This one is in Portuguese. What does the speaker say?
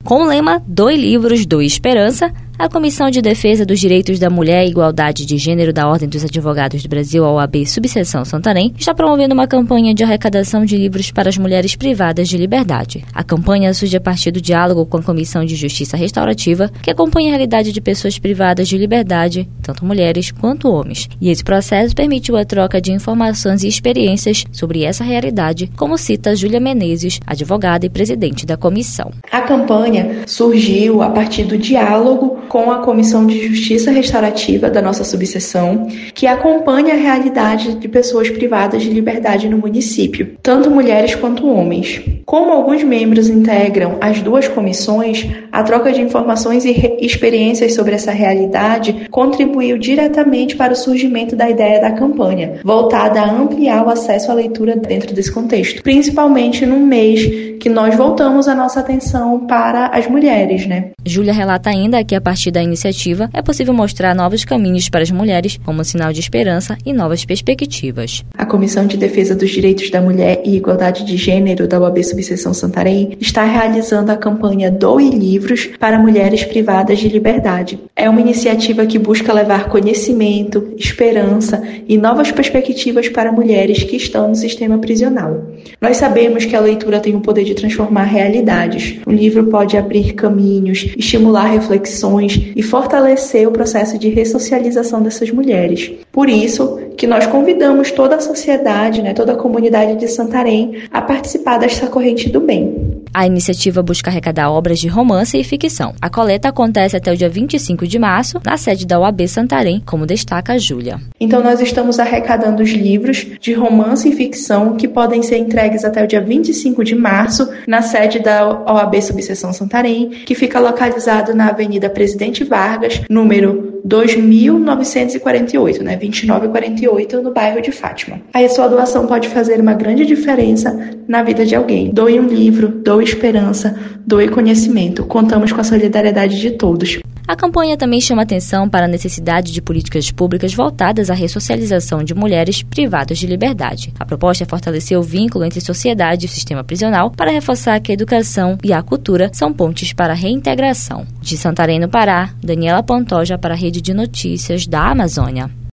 Com o lema Doe Livros, Doe Esperança, a Comissão de Defesa dos Direitos da Mulher e Igualdade de Gênero da Ordem dos Advogados do Brasil, a OAB Subseção Santarém, está promovendo uma campanha de arrecadação de livros para as mulheres privadas de liberdade. A campanha surge a partir do diálogo com a Comissão de Justiça Restaurativa, que acompanha a realidade de pessoas privadas de liberdade, tanto mulheres quanto homens. E esse processo permitiu a troca de informações e experiências sobre essa realidade, como cita Júlia Menezes, advogada e presidente da comissão. A campanha surgiu a partir do diálogo com a Comissão de Justiça Restaurativa da nossa subseção, que acompanha a realidade de pessoas privadas de liberdade no município, tanto mulheres quanto homens. Como alguns membros integram as duas comissões, a troca de informações e experiências sobre essa realidade contribuiu diretamente para o surgimento da ideia da campanha, voltada a ampliar o acesso à leitura dentro desse contexto, principalmente num mês que nós voltamos a nossa atenção para as mulheres, Júlia relata ainda que a partir da iniciativa é possível mostrar novos caminhos para as mulheres como sinal de esperança e novas perspectivas. A Comissão de Defesa dos Direitos da Mulher e Igualdade de Gênero da OAB Subseção Santarém está realizando a campanha Doe Livros para Mulheres Privadas de Liberdade. É uma iniciativa que busca levar conhecimento, esperança e novas perspectivas para mulheres que estão no sistema prisional. Nós sabemos que a leitura tem o poder de transformar realidades. O livro pode abrir caminhos, estimular reflexões e fortalecer o processo de ressocialização dessas mulheres. Por isso que nós convidamos toda a sociedade, toda a comunidade de Santarém a participar dessa corrente do bem. A iniciativa busca arrecadar obras de romance e ficção. A coleta acontece até o dia 25 de março, na sede da OAB Santarém, como destaca a Júlia. Então nós estamos arrecadando os livros de romance e ficção que podem ser entregues até o dia 25 de março, na sede da OAB Subseção Santarém, que fica localizado na Avenida Presidente Vargas, número 2948, 2948, no bairro de Fátima. Aí a sua doação pode fazer uma grande diferença na vida de alguém. Doe um livro, doe esperança, doe conhecimento. Contamos com a solidariedade de todos. A campanha também chama atenção para a necessidade de políticas públicas voltadas à ressocialização de mulheres privadas de liberdade. A proposta é fortalecer o vínculo entre sociedade e o sistema prisional para reforçar que a educação e a cultura são pontes para a reintegração. De Santarém, no Pará, Daniela Pantoja para a Rede de Notícias da Amazônia.